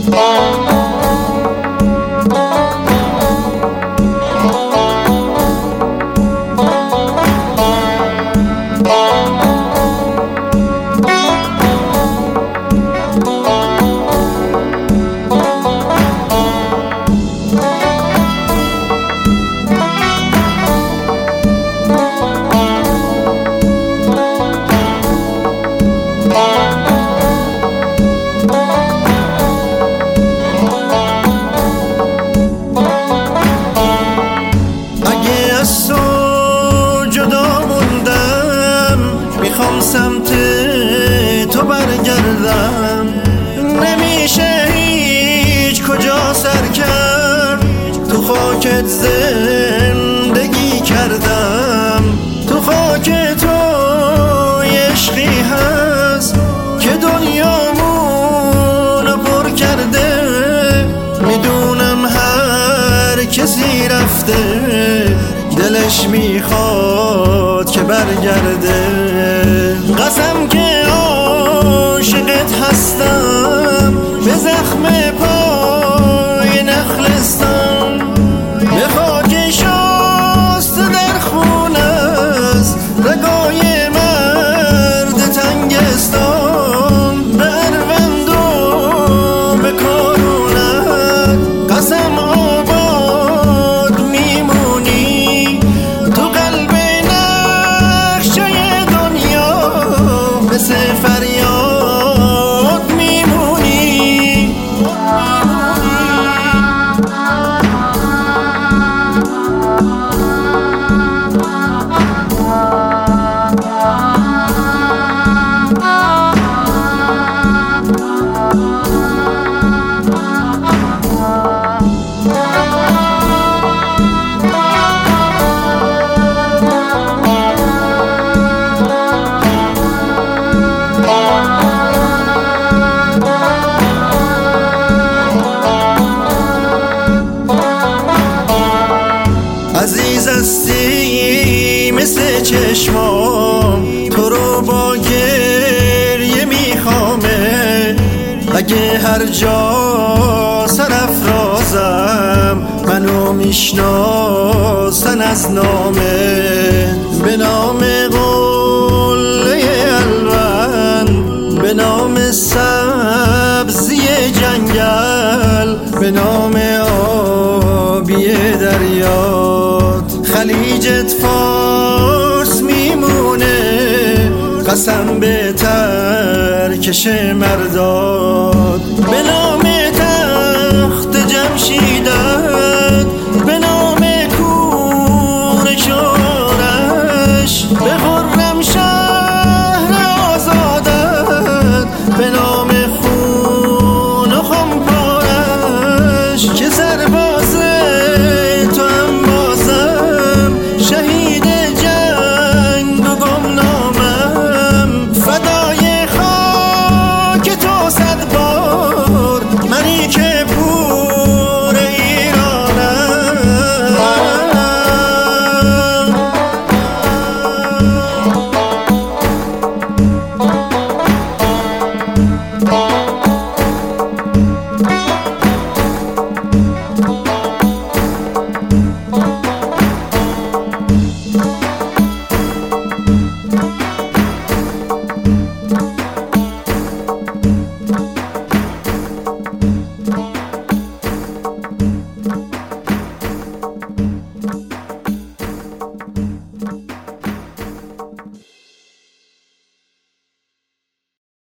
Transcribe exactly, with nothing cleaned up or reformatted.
سمت تو برگردم، نمیشه هیچ کجا سر کرد. تو خاکت زندگی کردم، تو خاک تو عشقی هست که دنیامونو پر کرده. میدونم هر کسی رفته دلش میخواد که برگرده. قسم که عاشقت هستم، به زخم پای نخلستان، به خاک شست در خون است رگای مرد تنگستان. به اروند و به کارونت قسم آباد میمونی. تو قلب نقشه دنیا مثل فریاد میمونی. عزیز هستی مثل چشمام، تو رو با گریه میخوامه. اگه هر جا سرافرازم منو میشناسن از نامه. به نام قله الوند، به نام سبزی جنگل، به نام آبی دریات. خلیجت فارس میمونه، قسم به ترکش مرداد.